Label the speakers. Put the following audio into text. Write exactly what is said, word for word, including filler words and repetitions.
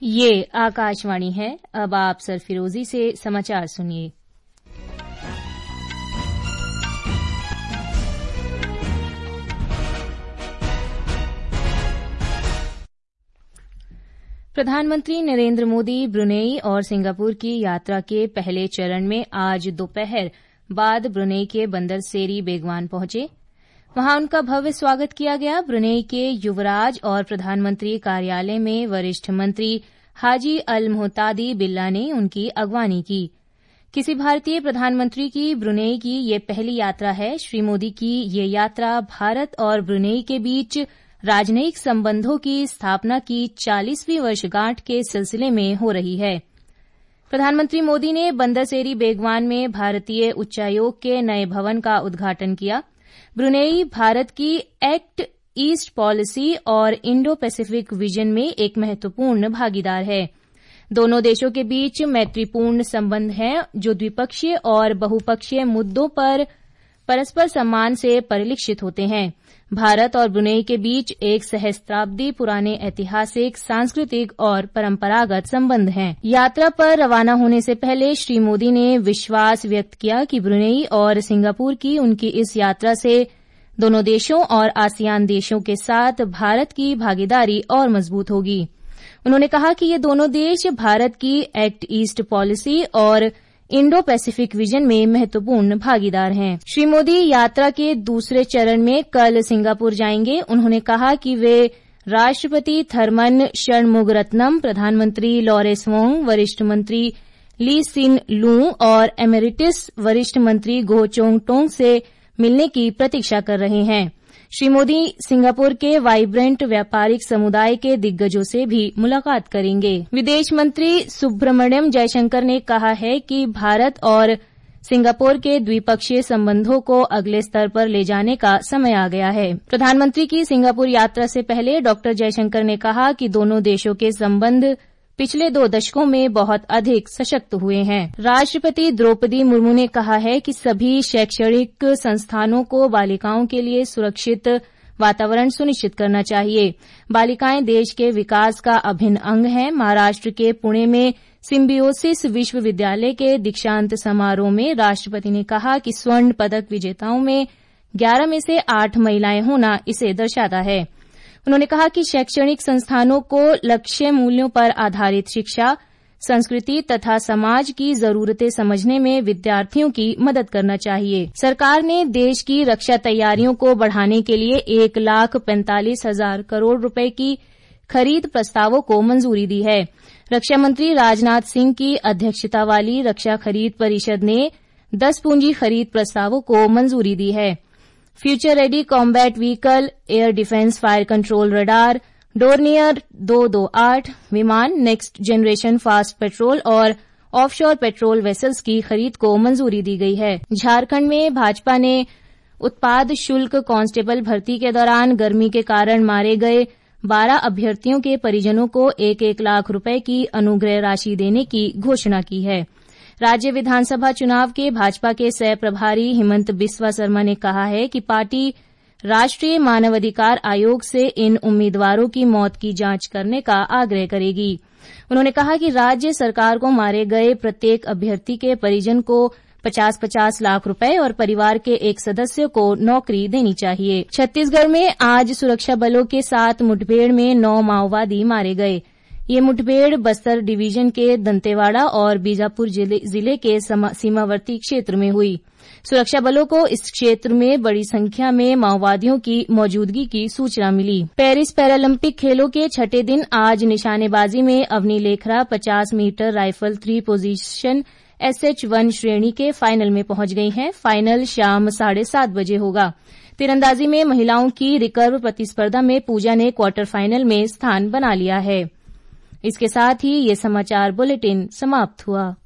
Speaker 1: ये आकाशवाणी है। अब आप सरफिरोजी से समाचार सुनिए। प्रधानमंत्री नरेंद्र मोदी ब्रुनेई और सिंगापुर की यात्रा के पहले चरण में आज दोपहर बाद ब्रुनेई के बंदर सेरी बेगवान पहुंचे। वहां उनका भव्य स्वागत किया गया। ब्रुनेई के युवराज और प्रधानमंत्री कार्यालय में वरिष्ठ मंत्री हाजी अल मोहतादी बिल्ला ने उनकी अगवानी की। किसी भारतीय प्रधानमंत्री की ब्रुनेई की ये पहली यात्रा है। श्री मोदी की ये यात्रा भारत और ब्रुनेई के बीच राजनयिक संबंधों की स्थापना की चालीसवीं वर्षगांठ के सिलसिले में हो रही है। प्रधानमंत्री मोदी ने बंदरसेरी बेगवान में भारतीय उच्चायोग के नए भवन का उद्घाटन किया। ब्रुनेई भारत की एक्ट ईस्ट पॉलिसी और इंडो पैसिफिक विजन में एक महत्वपूर्ण भागीदार है। दोनों देशों के बीच मैत्रीपूर्ण संबंध हैं, जो द्विपक्षीय और बहुपक्षीय मुद्दों पर परस्पर सम्मान से परिलक्षित होते हैं। भारत और ब्रुनेई के बीच एक सहस्त्राब्दी पुराने ऐतिहासिक, सांस्कृतिक और परंपरागत संबंध हैं। यात्रा पर रवाना होने से पहले श्री मोदी ने विश्वास व्यक्त किया कि ब्रुनेई और सिंगापुर की उनकी इस यात्रा से दोनों देशों और आसियान देशों के साथ भारत की भागीदारी और मजबूत होगी। उन्होंने कहा कि ये दोनों देश भारत की एक्ट ईस्ट पॉलिसी और इंडो पैसिफिक विजन में महत्वपूर्ण भागीदार हैं। श्री मोदी यात्रा के दूसरे चरण में कल सिंगापुर जाएंगे। उन्होंने कहा कि वे राष्ट्रपति थरमन षणमुगरत्नम, प्रधानमंत्री लॉरेंस वोंग, वरिष्ठ मंत्री ली सिन लू और एमेरिटस वरिष्ठ मंत्री गो चोंग टोंग से मिलने की प्रतीक्षा कर रहे हैं। श्री मोदी सिंगापुर के वाइब्रेंट व्यापारिक समुदाय के दिग्गजों से भी मुलाकात करेंगे। विदेश मंत्री सुब्रमण्यम जयशंकर ने कहा है कि भारत और सिंगापुर के द्विपक्षीय संबंधों को अगले स्तर पर ले जाने का समय आ गया है। प्रधानमंत्री की सिंगापुर यात्रा से पहले डॉक्टर जयशंकर ने कहा कि दोनों देशों के संबंध पिछले दो दशकों में बहुत अधिक सशक्त हुए हैं। राष्ट्रपति द्रौपदी मुर्मू ने कहा है कि सभी शैक्षणिक संस्थानों को बालिकाओं के लिए सुरक्षित वातावरण सुनिश्चित करना चाहिए। बालिकाएं देश के विकास का अभिन्न अंग हैं। महाराष्ट्र के पुणे में सिम्बियोसिस विश्वविद्यालय के दीक्षांत समारोह में राष्ट्रपति ने कहा कि स्वर्ण पदक विजेताओं में ग्यारह में से आठ महिलाएं होना इसे दर्शाता है। उन्होंने कहा कि शैक्षणिक संस्थानों को लक्ष्य मूल्यों पर आधारित शिक्षा, संस्कृति तथा समाज की जरूरतें समझने में विद्यार्थियों की मदद करना चाहिए। सरकार ने देश की रक्षा तैयारियों को बढ़ाने के लिए एक लाख पैंतालीस हजार करोड़ रुपए की खरीद प्रस्तावों को मंजूरी दी है। रक्षा मंत्री राजनाथ सिंह की अध्यक्षता वाली रक्षा खरीद परिषद ने दस पूंजी खरीद प्रस्तावों को मंजूरी दी है। Future ready combat vehicle, air defence fire control radar, Dornier दो सौ अट्ठाईस विमान, नेक्स्ट जनरेशन फास्ट पेट्रोल और ऑफशोर पेट्रोल वेसल्स की खरीद को मंजूरी दी गई है। झारखंड में भाजपा ने उत्पाद शुल्क कांस्टेबल भर्ती के दौरान गर्मी के कारण मारे गए बारह अभ्यर्थियों के परिजनों को एक एक लाख रुपए की अनुग्रह राशि देने की घोषणा की है। राज्य विधानसभा चुनाव के भाजपा के सह प्रभारी हिमंत बिस्वा शर्मा ने कहा है कि पार्टी राष्ट्रीय मानवाधिकार आयोग से इन उम्मीदवारों की मौत की जांच करने का आग्रह करेगी। उन्होंने कहा कि राज्य सरकार को मारे गए प्रत्येक अभ्यर्थी के परिजन को पचास पचास लाख रुपए और परिवार के एक सदस्य को नौकरी देनी चाहिए। छत्तीसगढ़ में आज सुरक्षा बलों के साथ मुठभेड़ में नौ माओवादी मारे गए। ये मुठभेड़ बस्तर डिवीजन के दंतेवाड़ा और बीजापुर जिले, जिले के सीमावर्ती क्षेत्र में हुई। सुरक्षा बलों को इस क्षेत्र में बड़ी संख्या में माओवादियों की मौजूदगी की सूचना मिली। पेरिस पैरालंपिक खेलों के छठे दिन आज निशानेबाजी में अवनी लेखरा पचास metre rifle three position S H one श्रेणी के फाइनल में पहुंच गई हैं। फाइनल शाम साढ़े सात बजे होगा। तीरंदाजी में महिलाओं की रिकर्व प्रतिस्पर्धा में पूजा ने क्वार्टर फाइनल में स्थान बना लिया है। इसके साथ ही ये समाचार बुलेटिन समाप्त हुआ।